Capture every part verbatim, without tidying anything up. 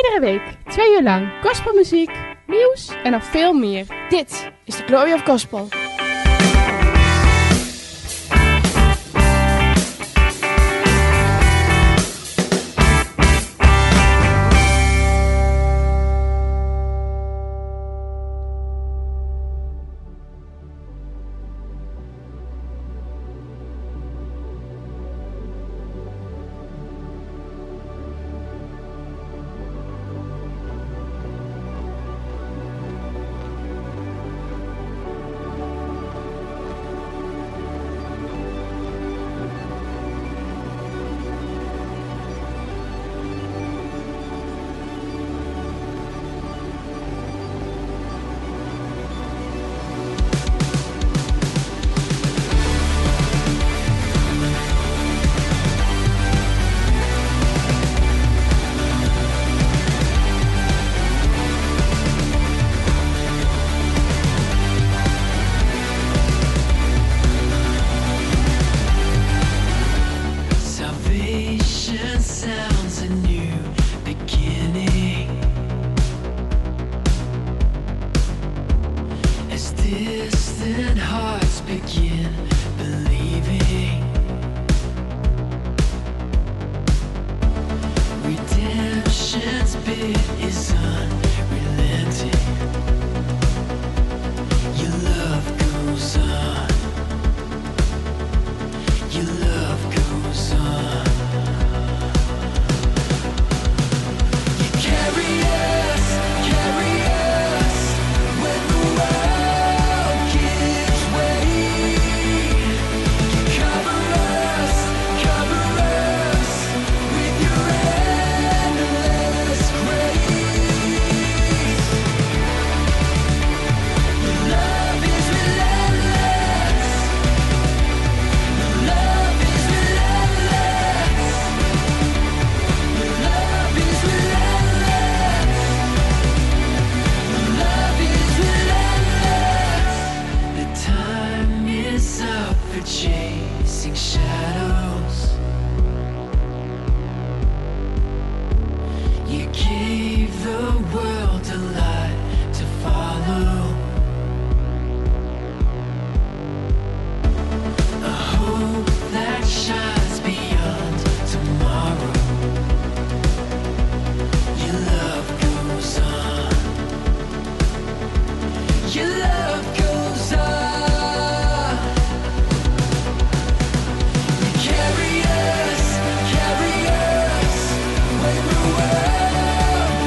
Iedere week, twee uur lang, gospelmuziek, nieuws en nog veel meer. Dit is de Glory of Gospel. Carry us, carry us when the world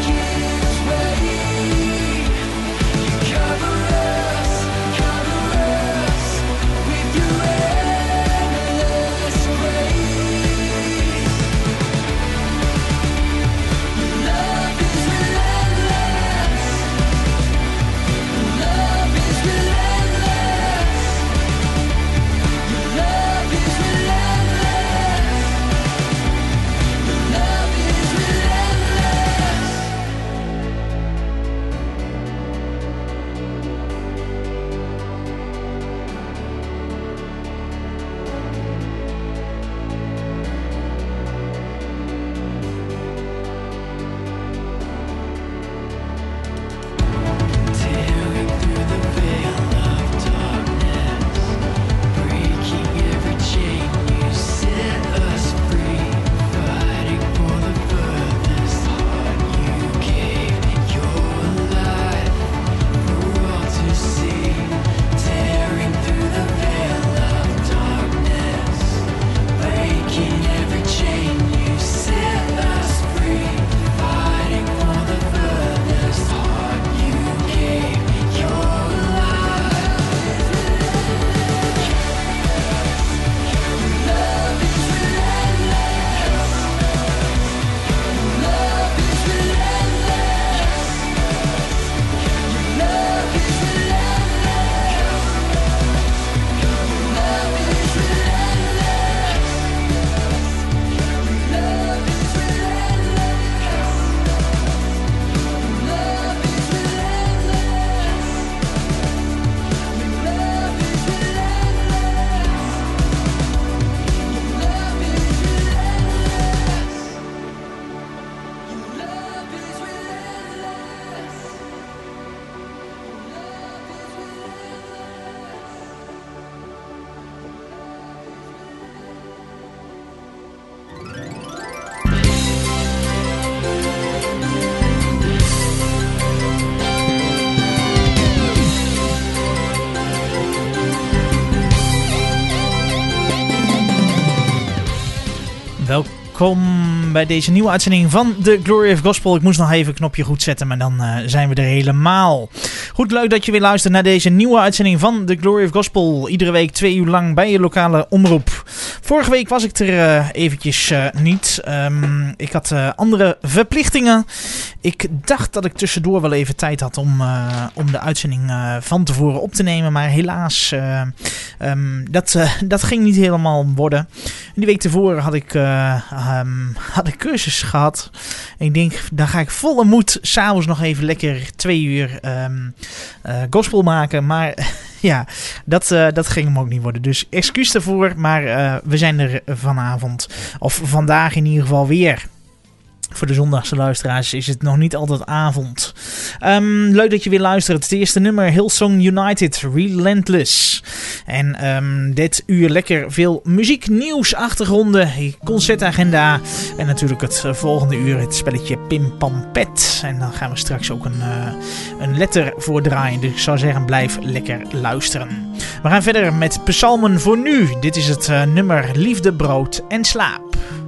Welkom bij deze nieuwe uitzending van The Glory of Gospel. Ik moest nog even een knopje goed zetten, maar dan uh, zijn we er helemaal. Goed, leuk dat je weer luistert naar deze nieuwe uitzending van The Glory of Gospel. Iedere week twee uur lang bij je lokale omroep. Vorige week was ik er uh, eventjes uh, niet. Um, ik had uh, andere verplichtingen. Ik dacht dat ik tussendoor wel even tijd had om, uh, om de uitzending uh, van tevoren op te nemen. Maar helaas, uh, um, dat, uh, dat ging niet helemaal worden. Die week tevoren had ik, uh, um, had ik cursus gehad. En ik denk, dan ga ik volle moed s'avonds nog even lekker twee uur um, uh, gospel maken. Maar ja, dat, uh, dat ging hem ook niet worden. Dus excuus daarvoor, maar uh, we zijn er vanavond. Of vandaag in ieder geval weer. Voor de zondagse luisteraars is het nog niet altijd avond. Um, leuk dat je weer luistert. Het eerste nummer, Hillsong United, Relentless. En um, dit uur lekker veel muziek, nieuws, achtergronden, concertagenda. En natuurlijk het uh, volgende uur het spelletje Pim Pam Pet. En dan gaan we straks ook een, uh, een letter voor draaien. Dus ik zou zeggen, blijf lekker luisteren. We gaan verder met psalmen voor nu. Dit is het uh, nummer Liefde, Brood en Slaap.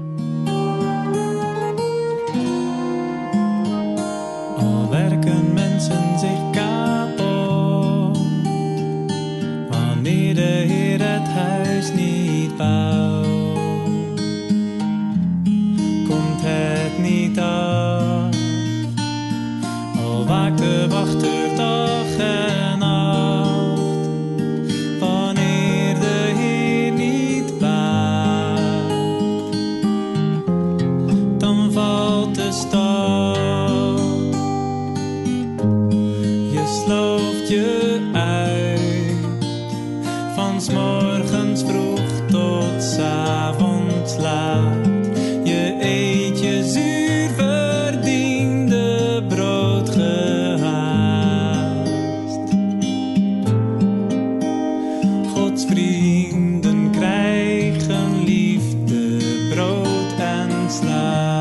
Werken mensen zich kapot wanneer de Heer het huis niet bouwt? Komt het niet af, al waakt de wachter dag en nacht. Wanneer de Heer niet bouwt, dan valt de stad. Slooft je uit, van 's morgens vroeg tot 's avonds laat. Je eet je zuur verdiende brood gehaast. Gods vrienden krijgen liefde, brood en slaap.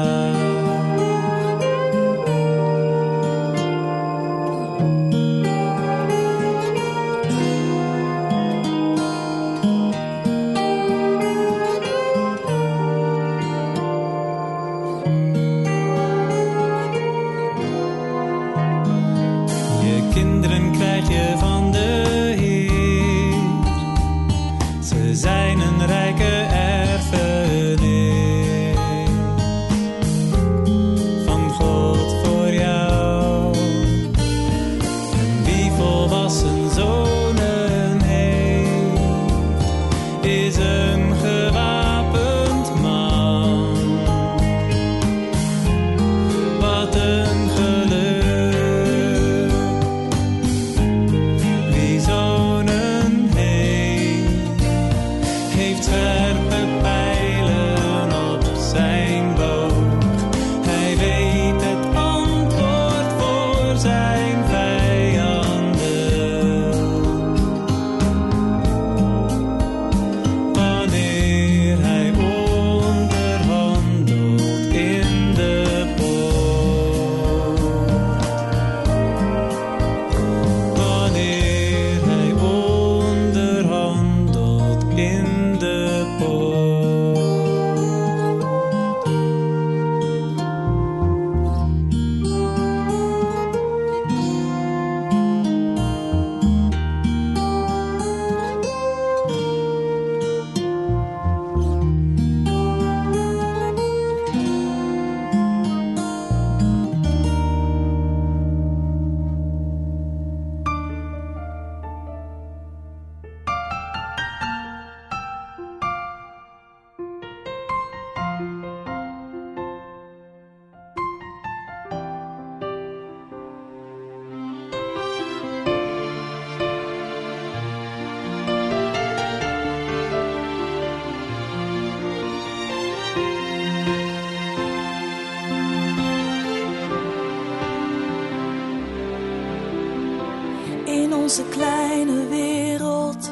In onze kleine wereld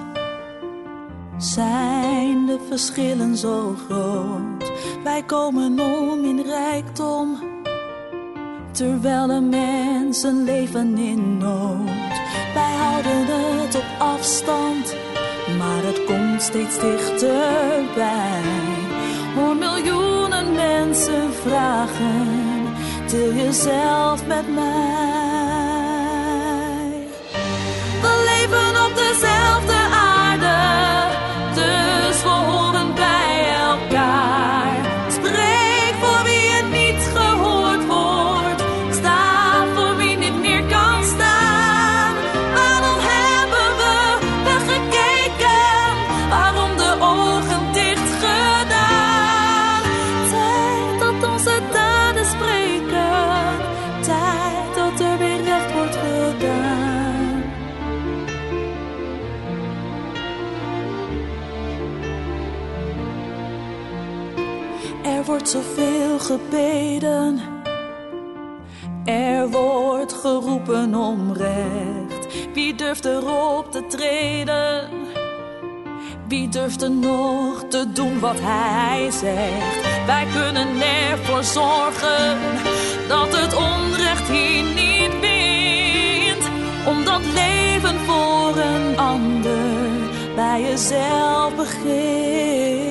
zijn de verschillen zo groot. Wij komen om in rijkdom, terwijl de mensen leven in nood. Wij houden het op afstand, maar het komt steeds dichterbij. Hoor miljoenen deel jezelf met mij. We leven op dezelfde aarde, dus we horen bij elkaar. Spreek voor wie je niet gehoord wordt, sta voor wie niet meer kan staan. Waarom hebben we weggekeken, waarom de ogen dicht gedaan? Tijd dat onze daden spreken, tijd dat er weer recht wordt gedaan. Er wordt zoveel gebeden, er wordt geroepen om recht. Wie durft erop te treden? Wie durft er nog te doen wat hij zegt? Wij kunnen ervoor zorgen dat het onrecht hier niet wint. Omdat leven voor een ander bij jezelf begint.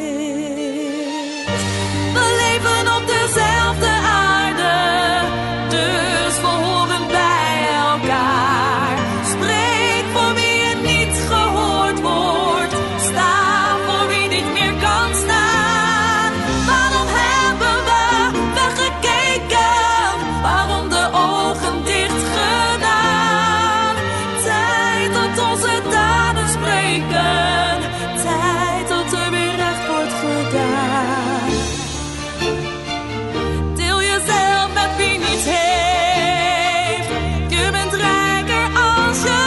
We leven op dezelfde aarde, dus we horen bij elkaar. Spreek voor wie je niet gehoord wordt, sta voor wie niet meer kan staan. Waarom hebben we weggekeken, waarom de ogen dicht gedaan? Tijd dat onze daden spreken, tijd dat er weer recht wordt gedaan. Deel jezelf met wie niets heeft, je bent rijker als je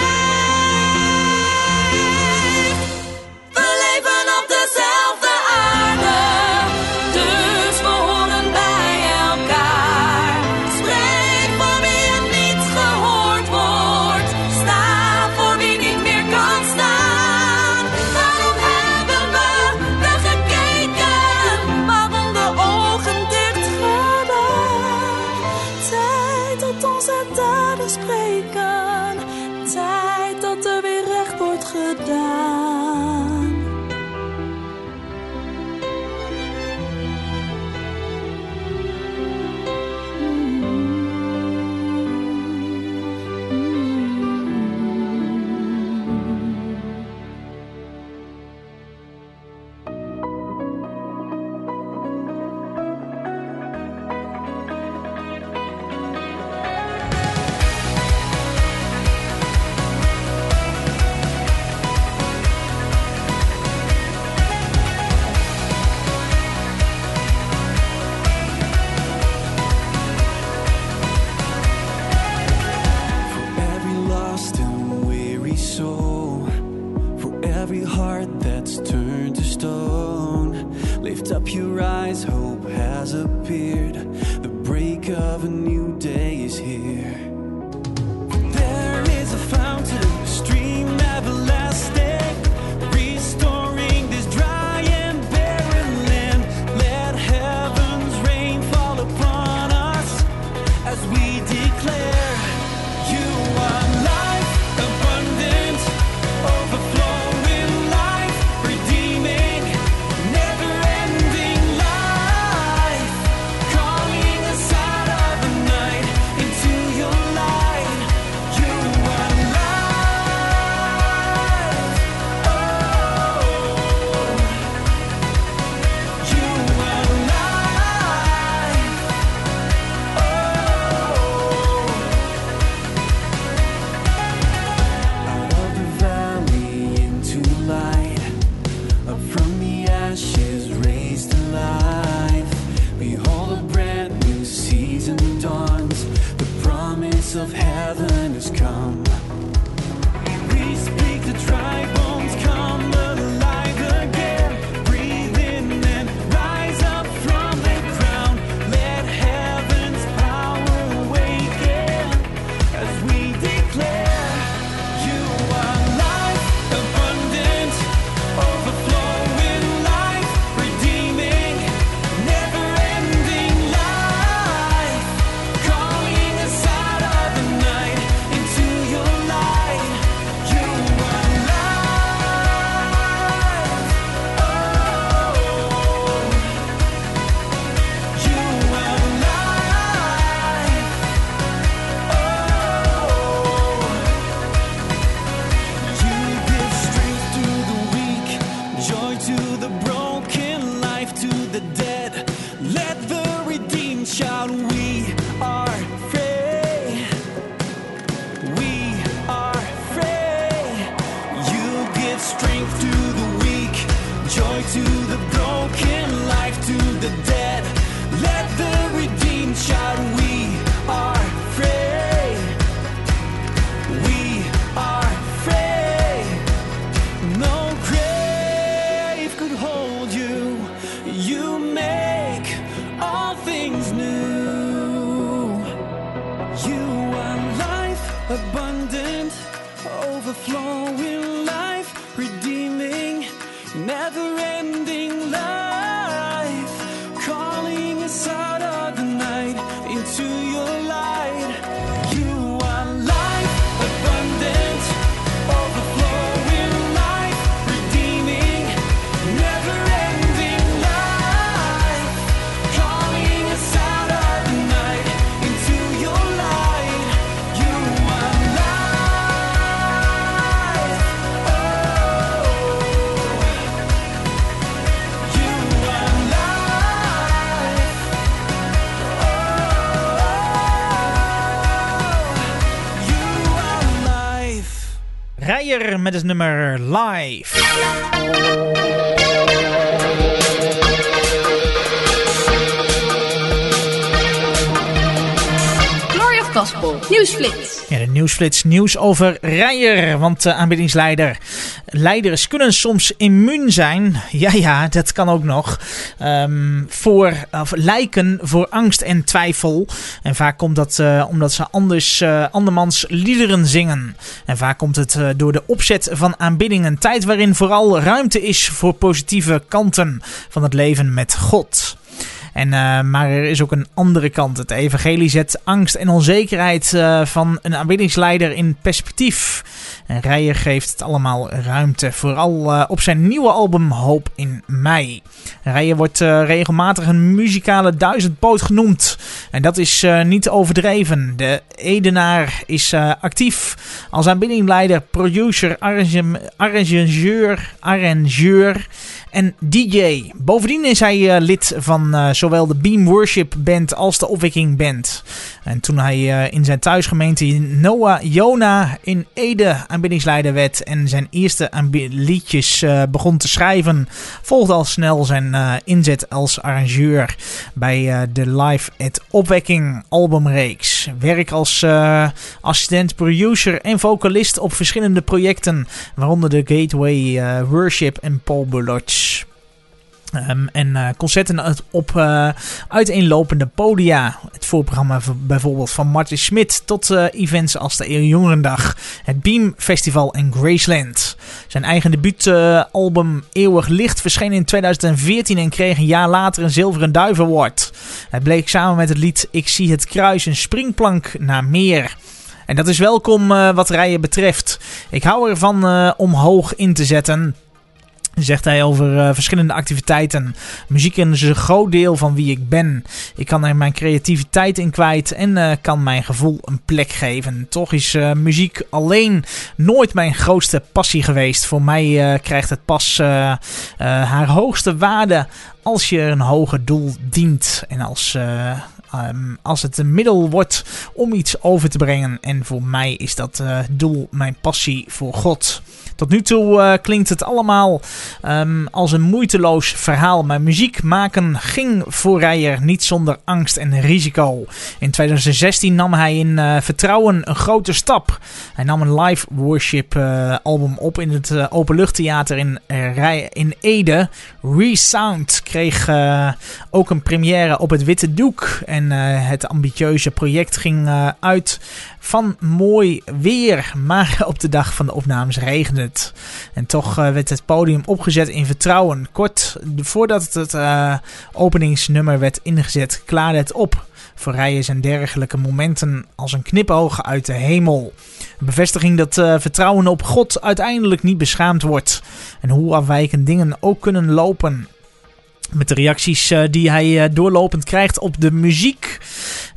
geeft. We leven op dezelfde aarde, dus we horen bij elkaar. Spreek voor wie je niet gehoord wordt, sta voor wie niet meer kan staan. Waarom hebben we weggekeken, waarom de ogen dicht gedaan? Tijd dat onze daden spreken, tijd dat er weer recht wordt gedaan. Every lost and weary soul, for every heart that's turned to stone, lift up your eyes, hope has appeared. The break of a new day is here. There is a fountain, a stream everlasting, restoring this dry and barren land. Let heaven's rain fall upon us as we declare you are life abundant, overflowing life, redeeming, never-ending life, calling us out of the night into your light. You are life. Oh, you are life. Oh. Out of the valley into light, up from the ashes raised to life. Behold, a brand new season dawns. The promise of heaven has come. We speak the dry bones come alive again. Breathe in and rise up from the ground. Let heaven's power awaken as we declare you are life abundant, overflowing life, redeeming, never-ending life, calling us out of the night. the broken, life to the dead. Let the redeemed shout, we are free. We are free. No grave could hold you. You make all things new. You are life abundant, overflowing life, redeeming, never-ending life, calling us out of the night into your light. You are life abundant, overflowing life, redeeming, never-ending life, calling us out of the night into your light. You are life. Oh, you are life. Oh, you are life. Rijer met het nummer Live. Glory of Gospel, nieuwsflits. Ja, de nieuwsflits, nieuws over Rijer. Want uh, aanbiddingsleider, leiders kunnen soms immuun zijn. Ja, ja, dat kan ook nog. Um, voor, of lijken voor angst en twijfel. En vaak komt dat uh, omdat ze anders uh, andermans liederen zingen. En vaak komt het uh, door de opzet van aanbidding. Een tijd waarin vooral ruimte is voor positieve kanten van het leven met God. En, uh, maar er is ook een andere kant. Het evangelie zet angst en onzekerheid uh, van een aanbiddingsleider in perspectief. En Rijer geeft het allemaal ruimte. Vooral uh, op zijn nieuwe album Hoop in Mij. Rijer wordt uh, regelmatig een muzikale duizendpoot genoemd. En dat is uh, niet overdreven. De Edenaar is uh, actief als aanbiddingleider, producer, arrange- arrangeur, arrangeur en D J. Bovendien is hij uh, lid van uh, zowel de Beam Worship Band als de Opwekking Band. En toen hij uh, in zijn thuisgemeente Noah Jona in Ede aanbiddingsleider werd en zijn eerste aanbid- liedjes uh, begon te schrijven, volgde al snel zijn uh, inzet als arrangeur bij uh, de Live at Opwekking albumreeks. Werk als uh, assistent, producer en vocalist op verschillende projecten, waaronder de Gateway uh, Worship en Paul Bulloch. Um, en uh, concerten op uh, uiteenlopende podia. Het voorprogramma v- bijvoorbeeld van Martin Smit tot uh, events als de Eeuwjongerendag, het Beam Festival en Graceland. Zijn eigen debuutalbum uh, Eeuwig Licht verscheen in tweeduizend veertien en kreeg een jaar later een Zilveren Duif Award. Het bleek samen met het lied Ik zie het kruis een springplank naar meer. En dat is welkom uh, wat Rijer betreft. Ik hou ervan uh, om hoog in te zetten, zegt hij over uh, verschillende activiteiten. Muziek is een groot deel van wie ik ben. Ik kan er mijn creativiteit in kwijt en uh, kan mijn gevoel een plek geven. Toch is uh, muziek alleen nooit mijn grootste passie geweest. Voor mij uh, krijgt het pas uh, uh, haar hoogste waarde als je een hoger doel dient. En als... Uh, Um, als het een middel wordt om iets over te brengen. En voor mij is dat uh, doel mijn passie voor God. Tot nu toe uh, klinkt het allemaal um, als een moeiteloos verhaal. Maar muziek maken ging voor Rijer niet zonder angst en risico. In tweeduizend zestien nam hij in uh, vertrouwen een grote stap. Hij nam een live worship uh, album op in het uh, openluchttheater in, uh, in Ede. Resound kreeg uh, ook een première op het Witte Doek. En uh, het ambitieuze project ging uh, uit van mooi weer. Maar op de dag van de opnames regende het. En toch uh, werd het podium opgezet in vertrouwen. Kort voordat het uh, openingsnummer werd ingezet, klaarde het op. Voor Rijer zijn dergelijke momenten als een knipoog uit de hemel. Een bevestiging dat uh, vertrouwen op God uiteindelijk niet beschaamd wordt. En hoe afwijkend dingen ook kunnen lopen. Met de reacties uh, die hij uh, doorlopend krijgt op de muziek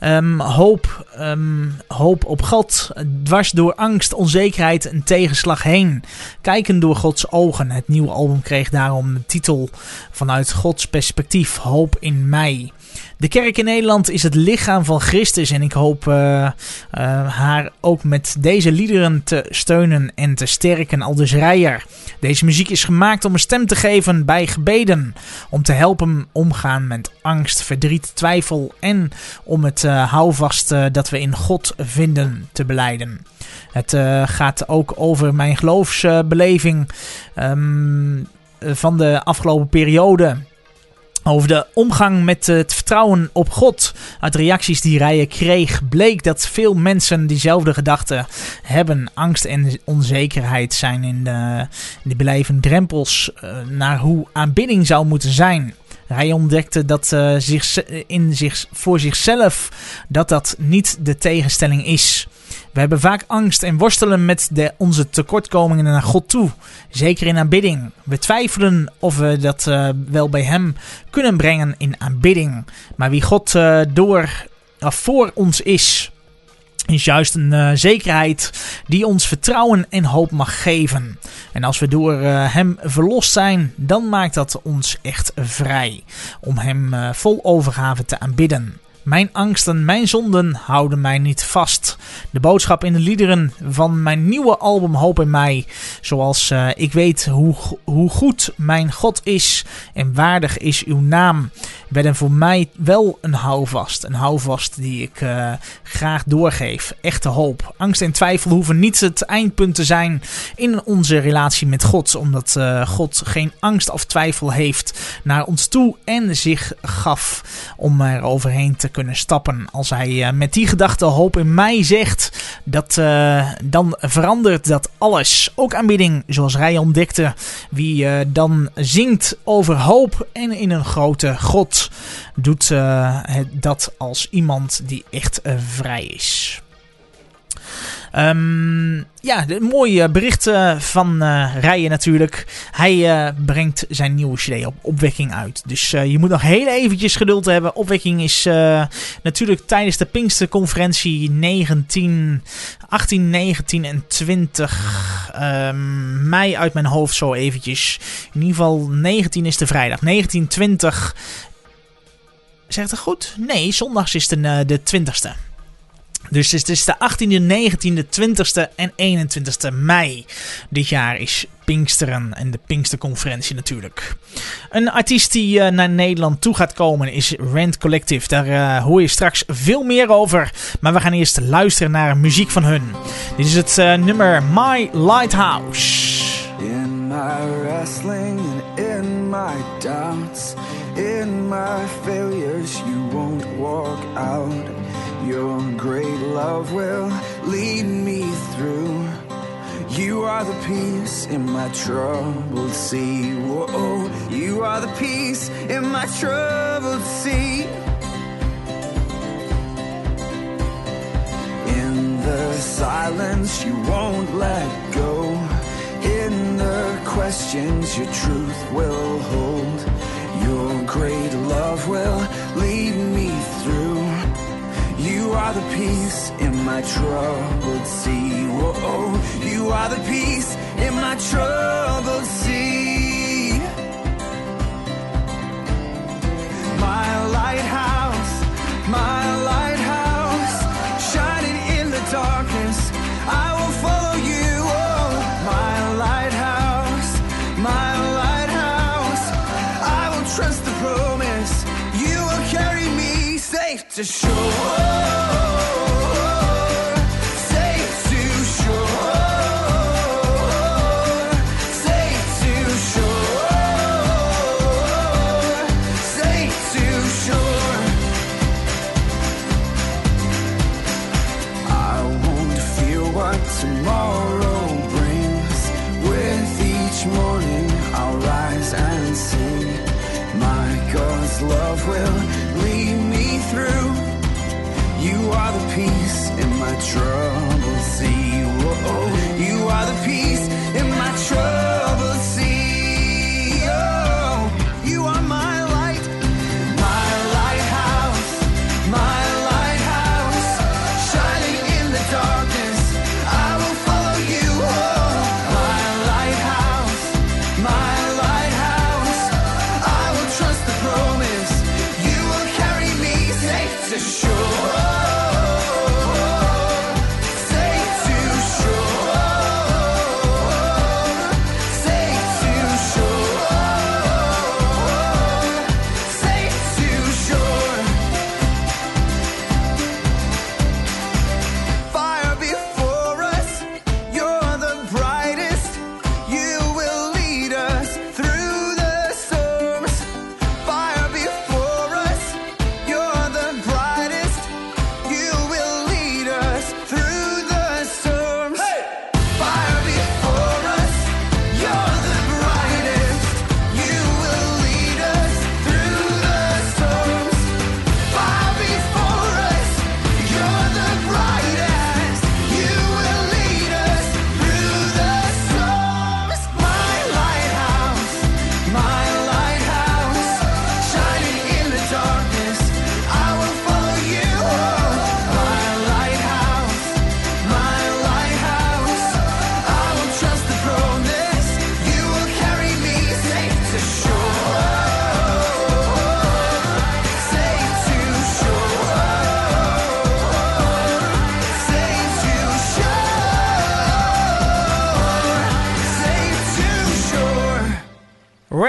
Um, hoop, um, hoop op God, dwars door angst, onzekerheid en tegenslag heen. Kijken door Gods ogen. Het nieuwe album kreeg daarom de titel vanuit Gods perspectief, Hoop in mij. De kerk in Nederland is het lichaam van Christus en ik hoop uh, uh, haar ook met deze liederen te steunen en te sterken, aldus Reijer. Deze muziek is gemaakt om een stem te geven bij gebeden, om te helpen omgaan met angst, verdriet, twijfel en om het uh, houvast uh, dat we in God vinden te belijden. Het uh, gaat ook over mijn geloofsbeleving uh, um, van de afgelopen periode. Over de omgang met het vertrouwen op God. Uit reacties die Reijer kreeg bleek dat veel mensen diezelfde gedachten hebben. Angst en onzekerheid zijn in de, in de beleving drempels uh, naar hoe aanbidding zou moeten zijn. Reijer ontdekte dat uh, zich, in zich, voor zichzelf dat dat niet de tegenstelling is. We hebben vaak angst en worstelen met de, onze tekortkomingen naar God toe. Zeker in aanbidding. We twijfelen of we dat uh, wel bij hem kunnen brengen in aanbidding. Maar wie God uh, door, uh, voor ons is, is juist een uh, zekerheid die ons vertrouwen en hoop mag geven. En als we door uh, hem verlost zijn, dan maakt dat ons echt vrij. Om hem uh, vol overgave te aanbidden. Mijn angsten, mijn zonden houden mij niet vast. De boodschap in de liederen van mijn nieuwe album Hoop in mij. Zoals uh, ik weet hoe, hoe goed mijn God is en waardig is uw naam. Werden voor mij wel een houvast. Een houvast die ik uh, graag doorgeef. Echte hoop. Angst en twijfel hoeven niet het eindpunt te zijn in onze relatie met God. Omdat uh, God geen angst of twijfel heeft naar ons toe en zich gaf om er overheen te kunnen stappen. Als hij uh, met die gedachte hoop in mij zegt, dat, uh, dan verandert dat alles. Ook aanbidding, zoals Reijer ontdekte. Wie uh, dan zingt over hoop en in een grote God, doet uh, dat als iemand die echt uh, vrij is. Um, ja, een mooi bericht uh, van uh, Reijer natuurlijk. Hij uh, brengt zijn nieuwe cd op Opwekking uit. Dus uh, je moet nog heel eventjes geduld hebben. Opwekking is uh, natuurlijk tijdens de Pinksterconferentie negentien, achttien, negentien en twintig um, mei uit mijn hoofd zo eventjes. In ieder geval negentien is de vrijdag. negentien, twintig... Zegt het goed? Nee, zondags is de, uh, de twintigste. Dus het is de achttiende, negentiende, twintigste en eenentwintigste mei. Dit jaar is Pinksteren en de Pinksterconferentie natuurlijk. Een artiest die uh, naar Nederland toe gaat komen is Rent Collective. Daar uh, hoor je straks veel meer over. Maar we gaan eerst luisteren naar muziek van hun. Dit is het uh, nummer My Lighthouse. In my wrestling and in my doubts, in my failures you won't walk out. Your great love will lead me through. You are the peace in my troubled sea. Whoa, you are the peace in my troubled sea. In the silence you won't let go. In the questions your truth will hold. Your great love will lead me through. You are the peace in my troubled sea. Whoa, you are the peace in my troubled sea. My lighthouse, my lighthouse, shining in the darkness, I will follow you. Oh, my lighthouse, my lighthouse, I will trust the promise. You will carry me safe to shore. Tomorrow brings. With each morning I'll rise and sing. My God's love will lead me through. You are the peace in my troubled sea. Whoa, you are the peace in my troubled sea. Oh, you are my light, my lighthouse, my lighthouse.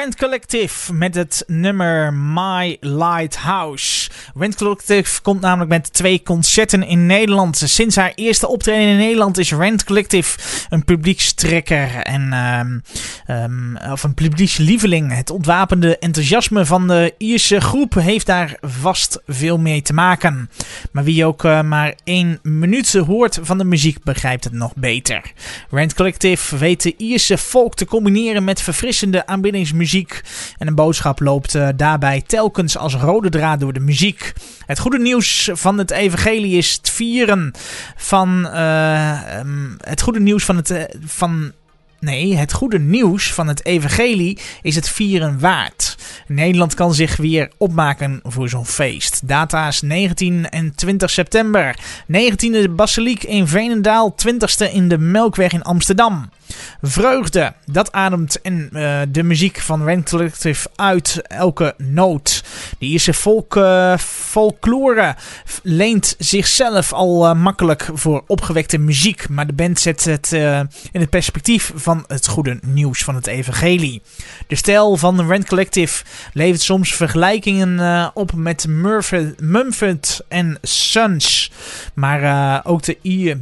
Rent Collective met het nummer My Lighthouse. Rent Collective komt namelijk met twee concerten in Nederland. Sinds haar eerste optreden in Nederland is Rent Collective een publiekstrekker en um, um, of een publiekslieveling. Het ontwapende enthousiasme van de Ierse groep heeft daar vast veel mee te maken. Maar wie ook uh, maar één minuut hoort van de muziek begrijpt het nog beter. Rent Collective weet de Ierse folk te combineren met verfrissende aanbiddingsmuziek en een boodschap loopt uh, daarbij telkens als rode draad door de muziek. Het goede nieuws van het evangelie is het vieren van uh, um, het goede nieuws van het uh, van Nee, het goede nieuws van het evangelie is het vieren waard. Nederland kan zich weer opmaken voor zo'n feest. Data's negentien en twintig september. negentiende Basiliek in Veenendaal, twintigste in de Melkweg in Amsterdam. Vreugde, dat ademt en uh, de muziek van Rent Collective uit elke noot. De Ierse folk, uh, folklore leent zichzelf al uh, makkelijk voor opgewekte muziek. Maar de band zet het uh, in het perspectief van het goede nieuws van het evangelie. De stijl van Rent Collective levert soms vergelijkingen uh, op met Murphy, Mumford en Sons. Maar uh, ook de Ier...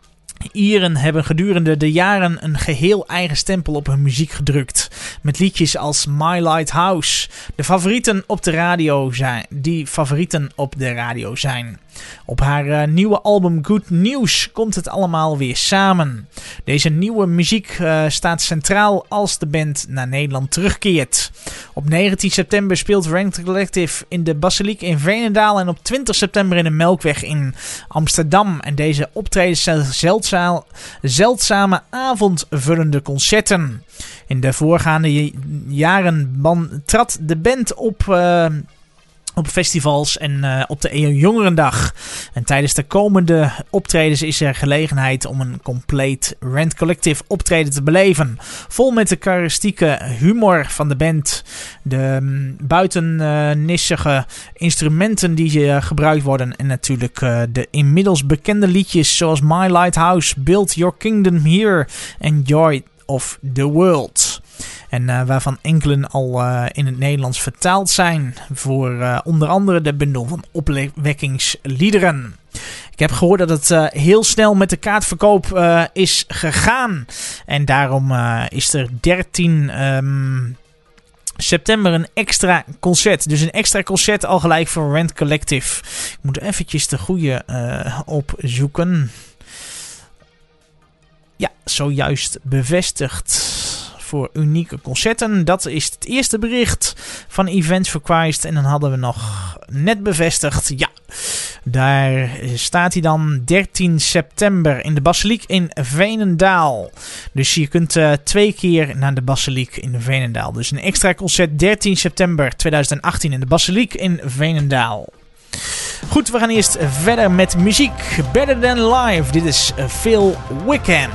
Ieren hebben gedurende de jaren een geheel eigen stempel op hun muziek gedrukt. Met liedjes als My Lighthouse, de favorieten op de radio zijn, die favorieten op de radio zijn. Op haar uh, nieuwe album Good News komt het allemaal weer samen. Deze nieuwe muziek uh, staat centraal als de band naar Nederland terugkeert. Op negentien september speelt Rent Collective in de Basiliek in Veenendaal en op twintig september in de Melkweg in Amsterdam. En deze optredens zijn zeldzaam, zeldzame avondvullende concerten. In de voorgaande jaren ban- trad de band op... Uh, Op festivals en uh, op de Jongerendag. En tijdens de komende optredens is er gelegenheid om een compleet Rent Collective optreden te beleven. Vol met de karakteristieke humor van de band. De um, buitennissige instrumenten die uh, gebruikt worden. En natuurlijk uh, de inmiddels bekende liedjes zoals My Lighthouse, Build Your Kingdom Here en Joy of the World. En uh, waarvan enkelen al uh, in het Nederlands vertaald zijn voor uh, onder andere de bundel van opwekkingsliederen. Ik heb gehoord dat het uh, heel snel met de kaartverkoop uh, is gegaan. En daarom uh, is er dertien um, september een extra concert. Dus een extra concert al gelijk voor Rent Collective. Ik moet eventjes de goede uh, opzoeken. Ja, zojuist bevestigd. Voor unieke concerten. Dat is het eerste bericht van Events for Christ. En dan hadden we nog net bevestigd. Ja, daar staat hij dan dertien september in de Basiliek in Veenendaal. Dus je kunt uh, twee keer naar de Basiliek in Veenendaal. Dus een extra concert dertien september tweeduizend achttien in de Basiliek in Veenendaal. Goed, we gaan eerst verder met muziek. Better Than Live. Dit is Phil Wickham.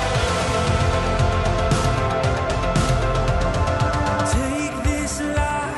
Take this life.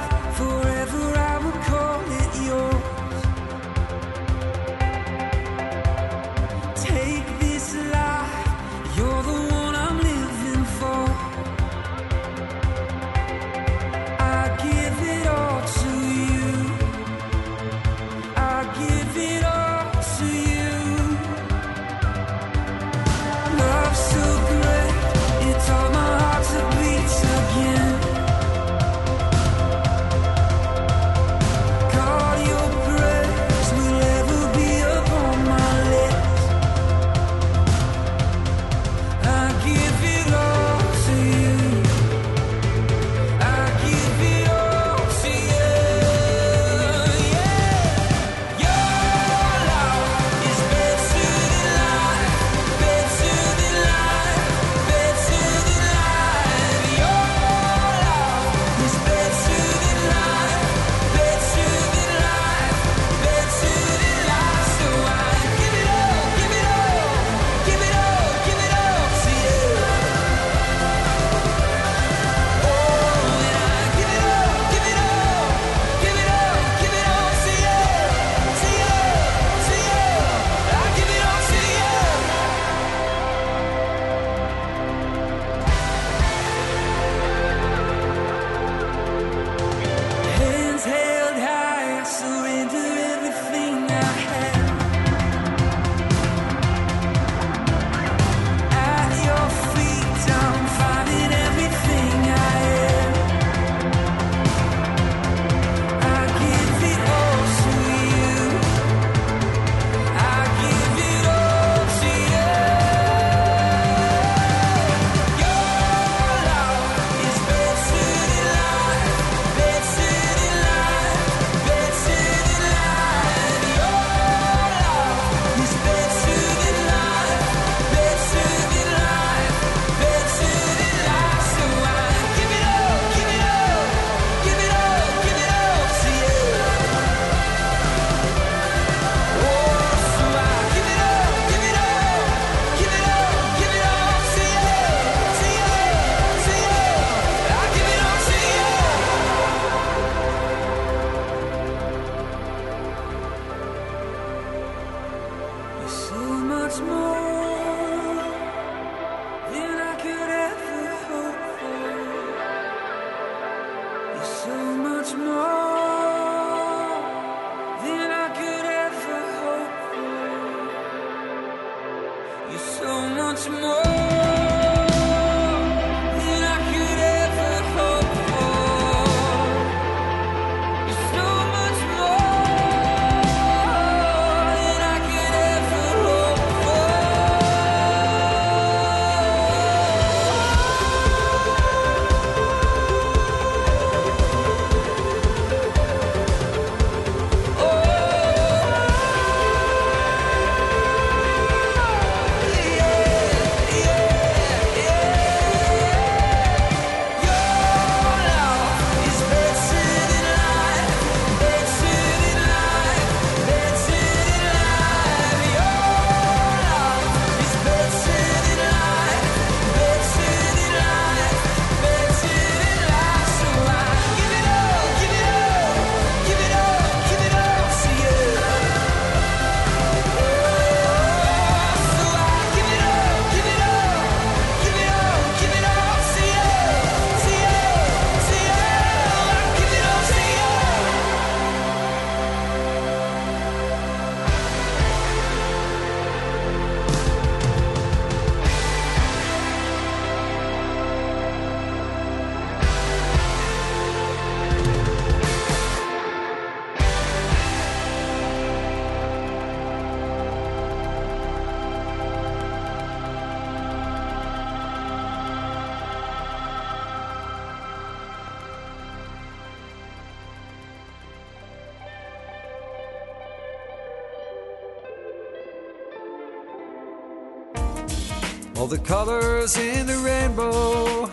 All the colors in the rainbow,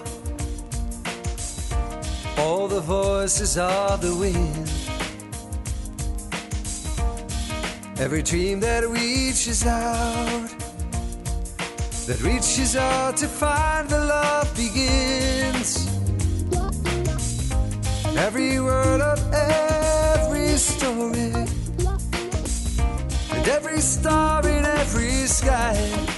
all the voices of the wind, every dream that reaches out, that reaches out to find the love begins. Every word of every story, and every star in every sky,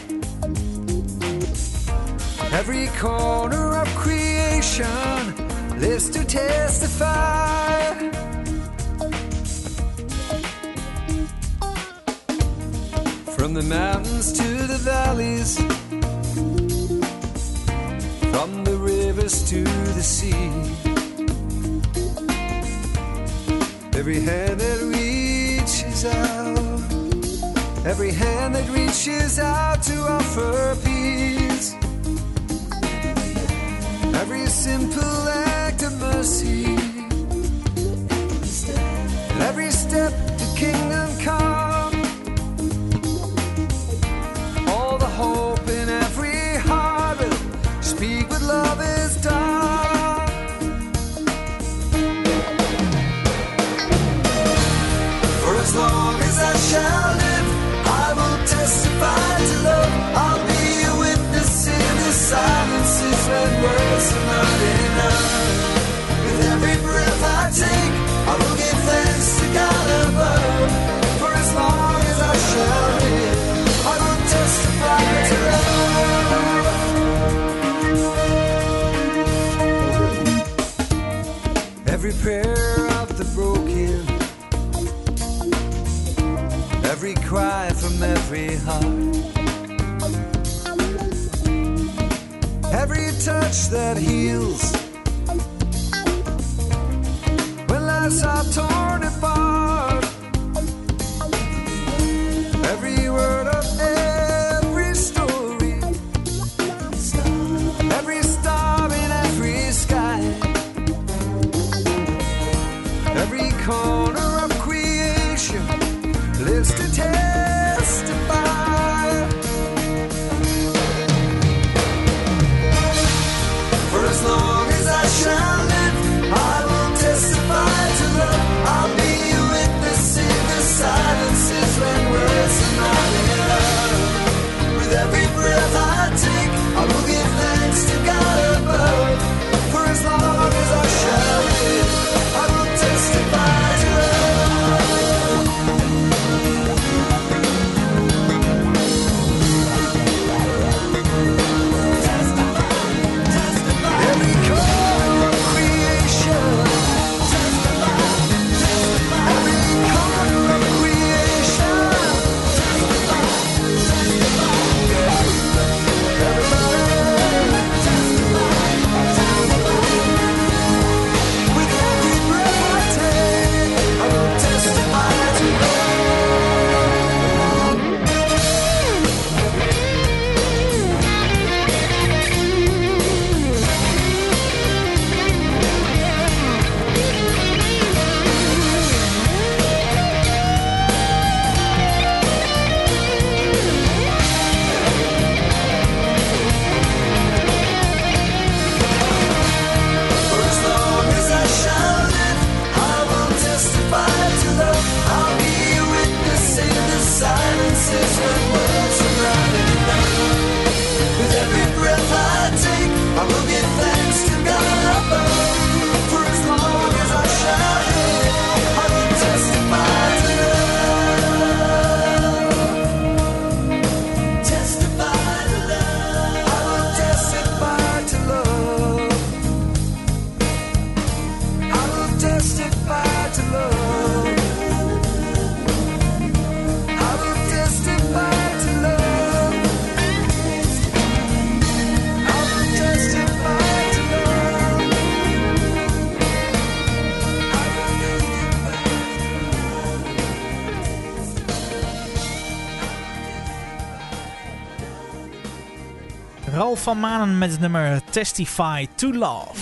every corner of creation lives to testify. From the mountains to the valleys, from the rivers to the sea, every hand that reaches out, every hand that reaches out to offer peace, every simple act of mercy, and every step to kingdom come, all the hope in every heart will speak what love is done. For as long as I shall live, I will testify to love. I'll be a witness in the silences when words are not enough. With every breath I take, I will give thanks to God above. For as long as I shall live, I will testify to love. Every prayer of the broken, every cry from every heart, every touch that heals when lives are torn apart, every word of every story, every star in every sky, every corner of creation lives to testify. For as long as I shall live, I will testify to love. I'll Ralf van Manen met het nummer Testify to Love.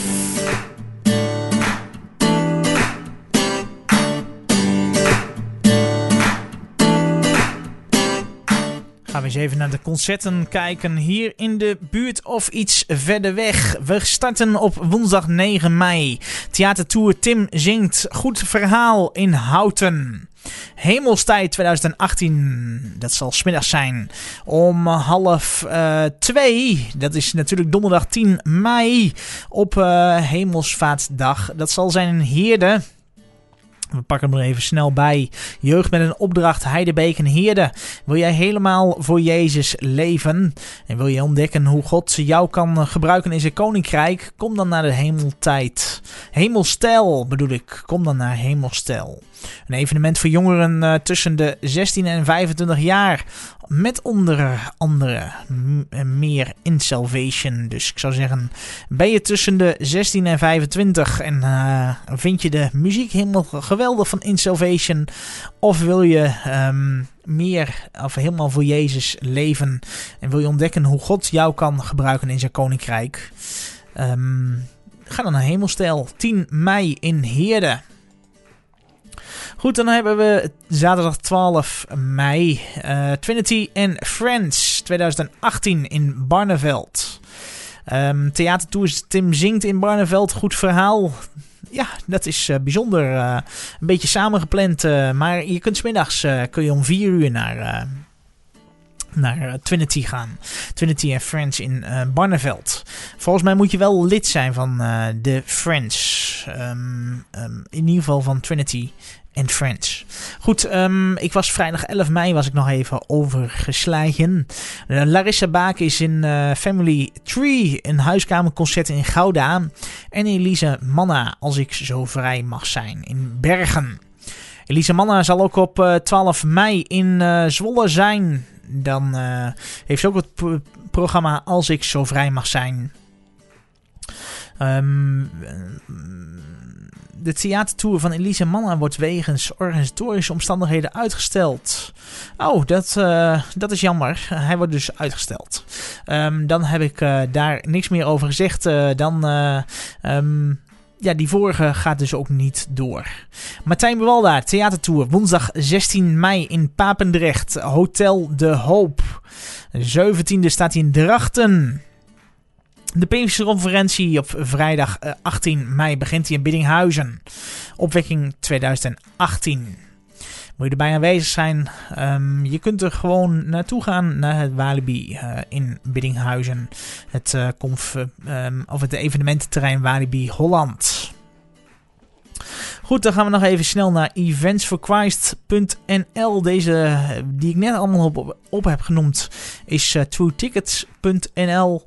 Gaan we eens even naar de concerten kijken hier in de buurt of iets verder weg. We starten op woensdag negen mei. Theatertour Tim Zingt. Goed verhaal in Houten. Hemelstijd twintig achttien, dat zal 's middags zijn, om half uh, twee. Dat is natuurlijk donderdag tien mei op uh, Hemelsvaartdag. Dat zal zijn in Heerde. We pakken hem er even snel bij. Jeugd met een opdracht, Heidebeek en Heerde. Wil jij helemaal voor Jezus leven? En wil je ontdekken hoe God jou kan gebruiken in zijn koninkrijk? Kom dan naar de Hemeltijd. Hemelstel bedoel ik. Kom dan naar Hemelstel. Een evenement voor jongeren uh, tussen de zestien en vijfentwintig jaar. Met onder andere m- meer in Salvation. Dus ik zou zeggen, ben je tussen de zestien en vijfentwintig en uh, vind je de muziek helemaal geweldig van In Salvation? Of wil je um, meer of helemaal voor Jezus leven? En wil je ontdekken hoe God jou kan gebruiken in zijn koninkrijk? Um, ga dan naar Hemelstel. tien mei in Heerde. Goed, dan hebben we zaterdag twaalf mei. Uh, Trinity and Friends twintig achttien in Barneveld. Um, Theatertour Tim Zingt in Barneveld. Goed verhaal. Ja, dat is uh, bijzonder. Uh, een beetje samengepland. Uh, maar je kunt 's middags uh, kun je om vier uur naar... Uh, naar uh, Trinity gaan. Trinity and Friends in uh, Barneveld. Volgens mij moet je wel lid zijn van uh, de Friends. Um, um, in ieder geval van Trinity and Friends. Goed, um, ik was vrijdag elf mei was ik nog even overgeslagen. Uh, Larissa Baak is in uh, Family Tree, een huiskamerconcert in Gouda. En Elise Manna, als ik zo vrij mag zijn, in Bergen. Elise Manna zal ook op uh, twaalf mei in uh, Zwolle zijn. Dan uh, heeft ze ook het pro- programma Als ik zo vrij mag zijn. Um, de theatertour van Elise Manna wordt wegens organisatorische omstandigheden uitgesteld. Oh, dat, uh, dat is jammer. Hij wordt dus uitgesteld. Um, dan heb ik uh, daar niks meer over gezegd. Uh, dan... Uh, um, Ja, die vorige gaat dus ook niet door. Martijn Bewalda, theatertour, woensdag zestien mei in Papendrecht, Hotel De Hoop. zeventiende staat hij in Drachten. De Pinksterconferentie op vrijdag achttien mei begint hij in Biddinghuizen. Opwekking twintig achttien. Moet je erbij aanwezig zijn. Um, je kunt er gewoon naartoe gaan naar het Walibi uh, in Biddinghuizen. Het, uh, conf, uh, um, of het evenemententerrein Walibi Holland. Goed, dan gaan we nog even snel naar events for christ punt n l. Deze die ik net allemaal op, op heb genoemd is uh, true tickets punt n l.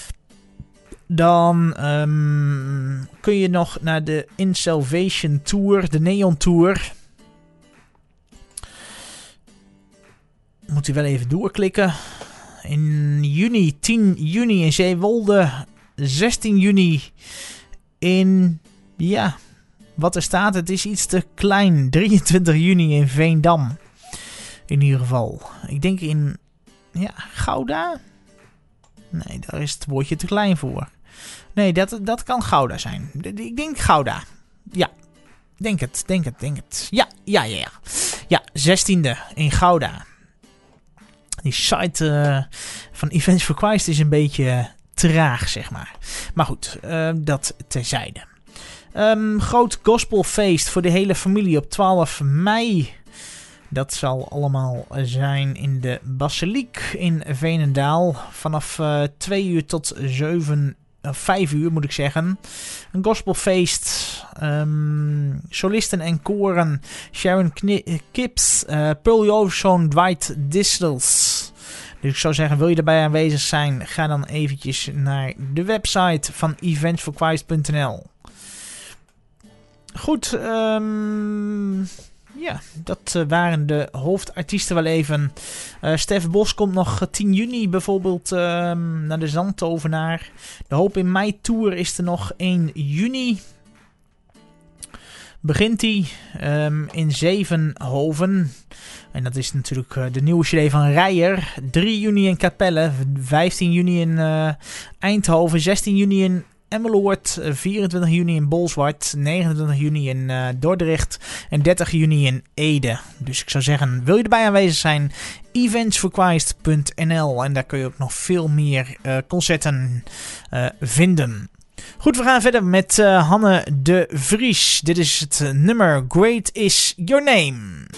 Dan um, kun je nog naar de In Salvation Tour, de Neon Tour. Moet u wel even doorklikken. In juni, tien juni in Zeewolde. zestien juni in... Ja, wat er staat, het is iets te klein. drieëntwintig juni in Veendam. In ieder geval. Ik denk in... Ja, Gouda? Nee, daar is het woordje te klein voor. Nee, dat, dat kan Gouda zijn. Ik denk Gouda. Ja. Denk het, denk het, denk het. Ja, ja, ja, ja. Ja, zestiende in Gouda. Die site uh, van Events for Christ is een beetje traag, zeg maar. Maar goed, uh, dat terzijde. Um, groot gospelfeest voor de hele familie op twaalf mei. Dat zal allemaal zijn in de Basiliek in Veenendaal. Vanaf uh, twee uur tot zeven, uh, vijf uur moet ik zeggen. Een gospelfeest. Um, solisten en koren. Sharon Kni- Kipps, uh, Pearl Jovson, Dwight Distels. Dus ik zou zeggen, wil je erbij aanwezig zijn? Ga dan eventjes naar de website van events for christ punt n l. Goed, um, ja, dat uh, waren de hoofdartiesten wel even. Uh, Stef Bos komt nog tien juni bijvoorbeeld uh, naar de Zandtovenaar. De Hoop in Mei Tour is er nog één juni. begint hij um, in Zevenhoven. En dat is natuurlijk uh, de nieuwe C D van Rijer. drie juni in Capelle, vijftien juni in uh, Eindhoven, zestien juni in Emmeloord, vierentwintig juni in Bolsward, negenentwintig juni in uh, Dordrecht en dertig juni in Ede. Dus ik zou zeggen, wil je erbij aanwezig zijn, events for christ punt n l en daar kun je ook nog veel meer uh, concerten uh, vinden. Goed, we gaan verder met uh, Hanne de Vries. Dit is het uh, nummer Great Is Your Name.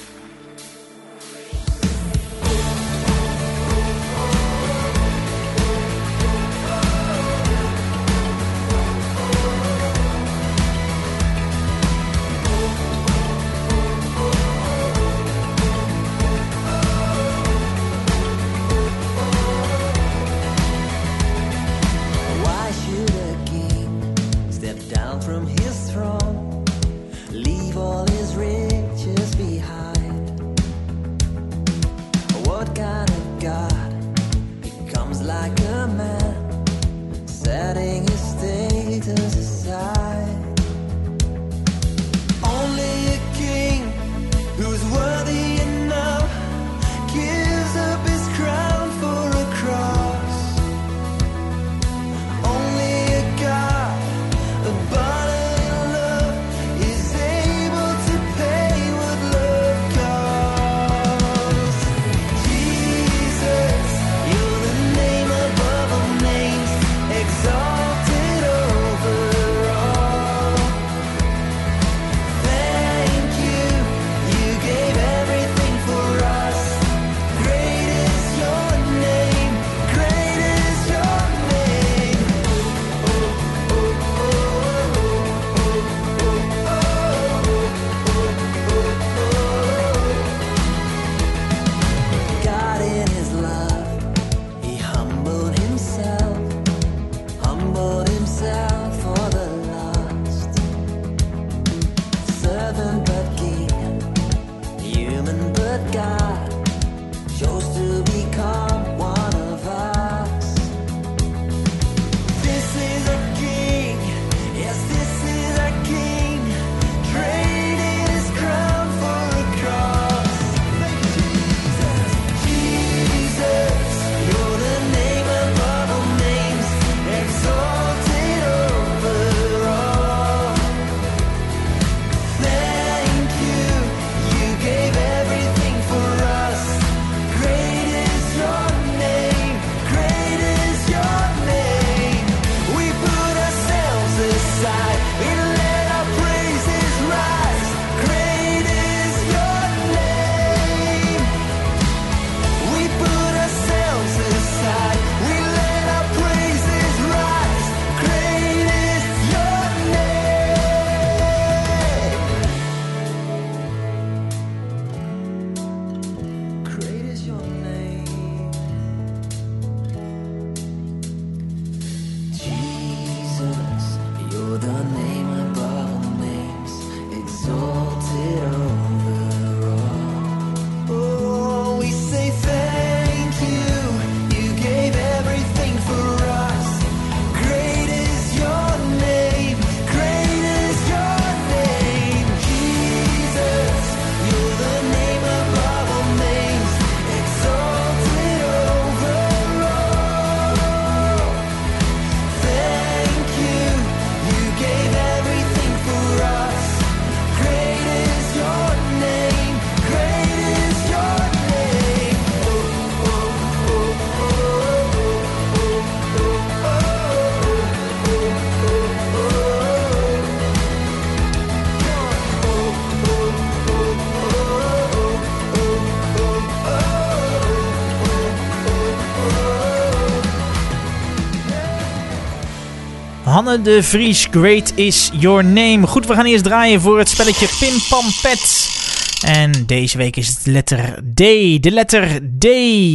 Hanne de Vries, Great Is Your Name. Goed, we gaan eerst draaien voor het spelletje Pim Pam Pet. En deze week is het letter D. De letter D.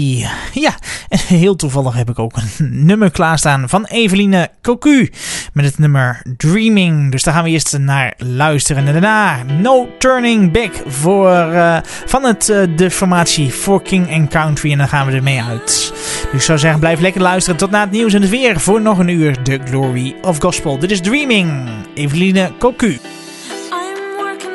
Ja, en heel toevallig heb ik ook een nummer klaarstaan van Eveline Cocu. Met het nummer Dreaming. Dus daar gaan we eerst naar luisteren. En daarna No Turning Back voor, uh, van het, uh, de formatie For King and Country. En dan gaan we ermee uit. Dus ik zou zeggen, blijf lekker luisteren tot na het nieuws en het weer. Voor nog een uur The Glory of Gospel. Dit is Dreaming. Eveline Cocu. I'm working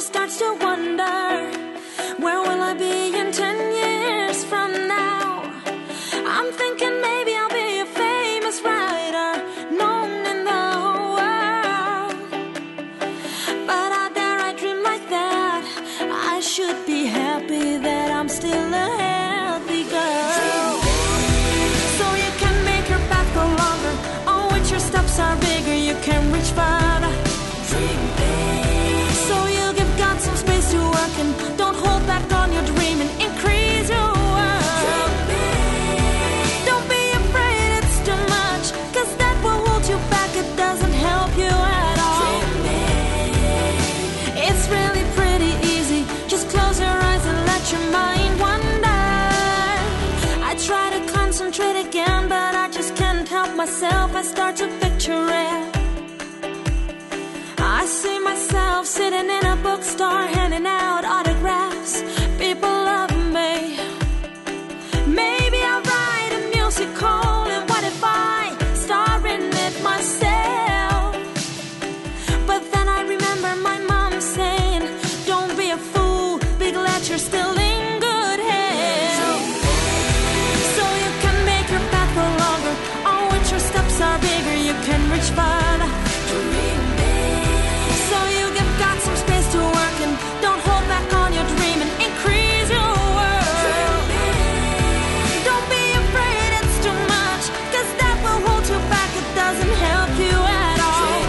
just starts to wonder, where will I be in ten years from now? I'm thinking maybe I'll be a famous writer, known in the world. But how dare I dream like that? I should be happy that I'm still a healthy girl. So you can make your path go longer, on which your steps are bigger, you can reach further. Dream big. So you give God some space to work and don't hold back on your dream and increase your world. Dream big. Don't be afraid it's too much, cause that will hold you back, it doesn't help you at all. Dream big. It's really pretty easy, just close your eyes and let your mind wander. I try to concentrate again, but I just can't help myself, I start to picture it. I see myself sitting in a bookstore, handing out autographs. People love me. Maybe I'll write a musical, and what if I star in it myself? But then I remember my mom saying, don't be a fool, be glad you're still in good health. So you can make your path go longer, on which your steps are bigger, you can reach further. So you give God some space to work and don't hold back on your dream and increase your world. Don't be afraid it's too much, cause that will hold you back, it doesn't help you at all.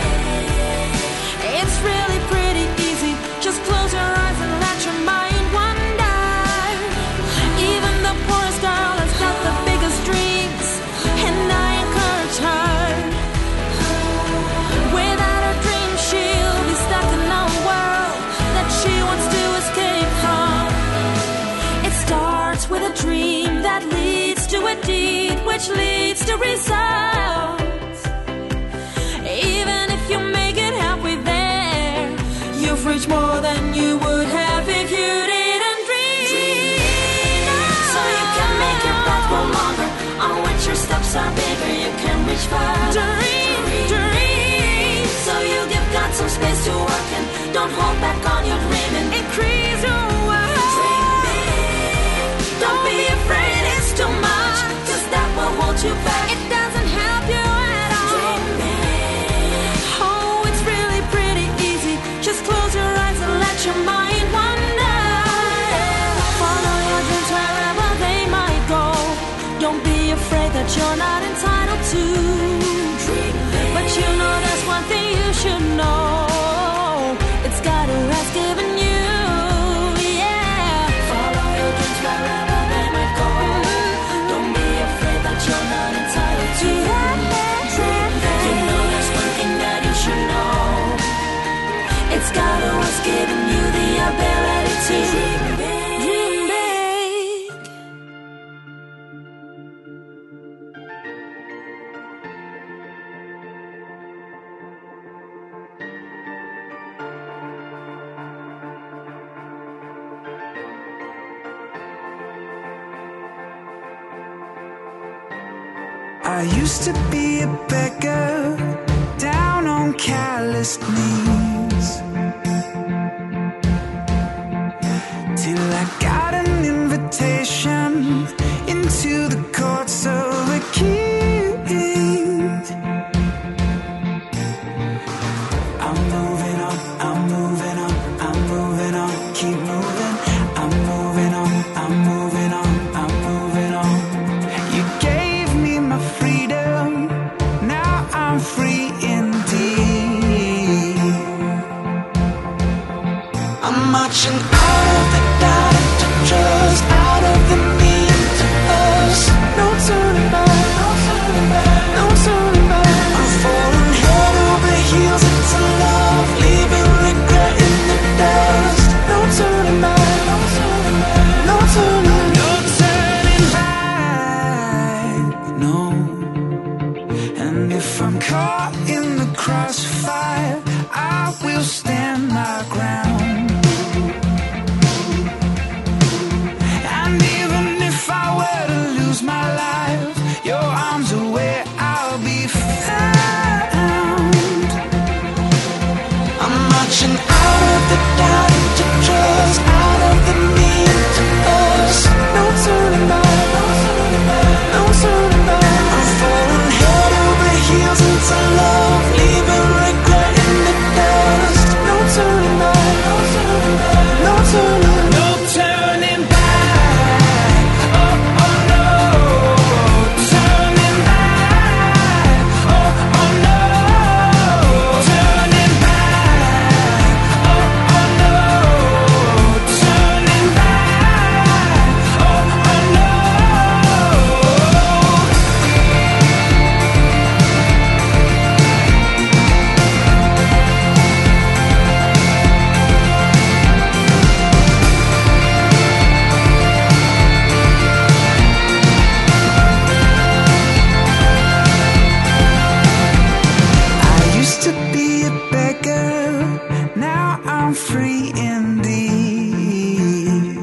It's really pretty easy, just close your eyes and let your mind wander. Even the poorest girl has got the biggest dreams, and I encourage her. Without her dream she'll be stuck in a world that she wants to escape from. It starts with a dream that leads to a deed, which leads to results. Even if you make it halfway there, you've reached more than you would have if you didn't dream. So you can make your path go longer, on which your steps are bigger, you can reach further. Dream, dream. So you give God some space to work and don't hold back on your dream and increase your world. Dream big. Don't be afraid it's too much, cause that will hold you back, it doesn't help you at all. Dream big. Oh, it's really pretty easy, just close your eyes and let your mind wander. Follow your dreams wherever they might go. Don't be afraid that you're not entitled to. Dream big. But you know there's one thing you should know, it's God who has given you, yeah. Follow your dreams wherever they might go. Don't be afraid that you're not entitled to. Dream big. You know there's one thing that you should know, it's God who has given you the ability to dream big. Dream big. I used to be a beggar, down on calloused knees, till I got an invitation into the courts of a king. I'm moving on, I'm moving on, I'm moving on, keep moving. I'm moving on, I'm moving on, I'm moving on. You gave me my freedom, now I'm free indeed. I'm marching out of the dark to trust, out of the need to us. No turning back, no turning back, no turning back. I'm falling head over heels into love, leaving regret in the dust. No turning back, no turning back, no turning, no turning back, no. And if I'm caught in the crossfire, I will stand my ground. And even if I were to lose my life, your arms are where I'll be found. I'm marching out of the the doubt into trust, out of the me into us. No turning back, no turning back, no turning back. I'm falling head over heels into love, leaving regret in the dust. No turning back, no turning back, no turning, no turning back. Oh, oh no, turning back. Oh, oh no, turning back. Oh, oh no, turning back. Oh, oh no. I used to be a beggar, now I'm free indeed.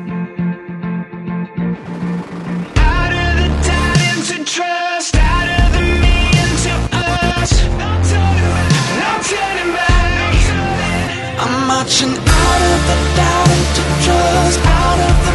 Out of the doubt into trust, out of the me into us. No turning back, no turning back. I'm marching out of the doubt into trust, out of the